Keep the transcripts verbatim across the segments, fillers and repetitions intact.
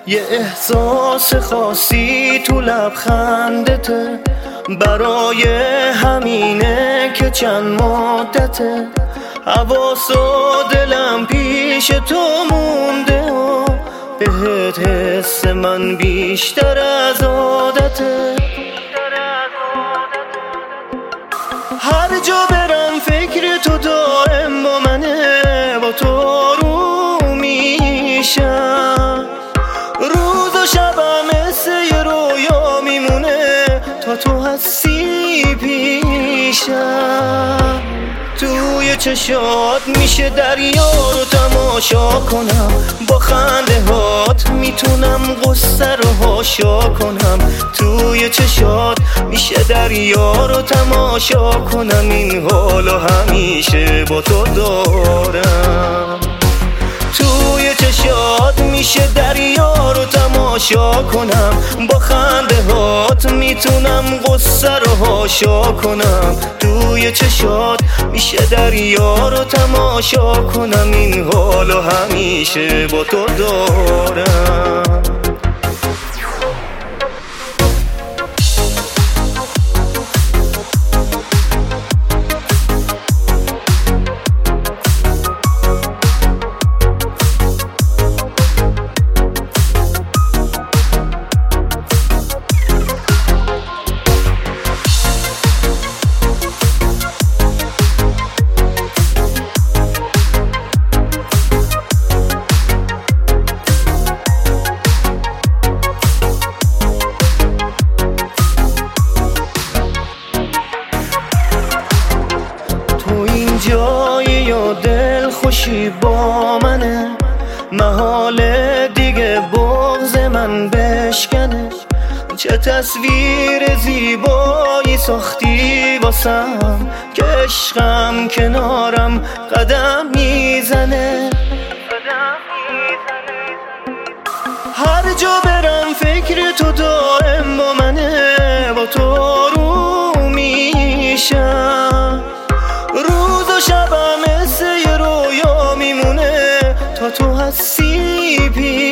یه احساس خاصی تو لبخندته، برای همینه که چند مدته حواس و دلم پیش تو مونده و بهت حس من بیشتر از عادته. هر جا برم فکر تو دائم با منه، با تو رو میشم، روز و شبم مثل یه رویا میمونه تا تو هستی پیشم. توی چشات میشه دریا رو تماشا کنم، با خنده هات میتونم غصه رو هاشا کنم. توی چشات میشه دریا رو تماشا کنم، این حالو همیشه با تو دارم. توی چشات میشه دریا رو تماشا کنم، با خنده هات میتونم غصه رو هاشا کنم. توی چشات میشه دریا رو تماشا کنم، این حالو همیشه با تو دارم. جای یا دل خوشی با منه، محال دیگه بغض من بشکنه. چه تصویر زیبایی ساختی واسم که عشقم کنارم قدم میزنه. هر جا برم فکر تو دائم با منه، با تو رو میشم، روز و شبم مثل یه رویا میمونه تا تو هستی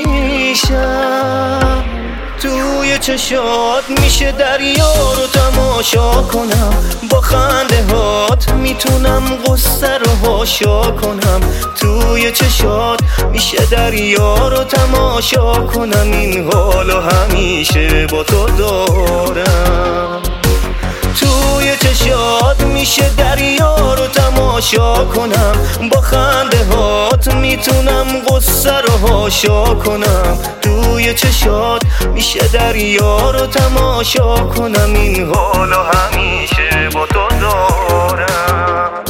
پیشم. توی چشات میشه دریا رو تماشا کنم، با خنده هات میتونم غصه رو هاشا کنم. توی چشات میشه دریا رو تماشا کنم، این حالو همیشه با تو دارم. توی چشات میشه دریا رو تماشا کنم، با خنده هات میتونم غصه رو هاشا کنم. توی چشات میشه دریا رو تماشا کنم، این حالو همیشه با تو دارم.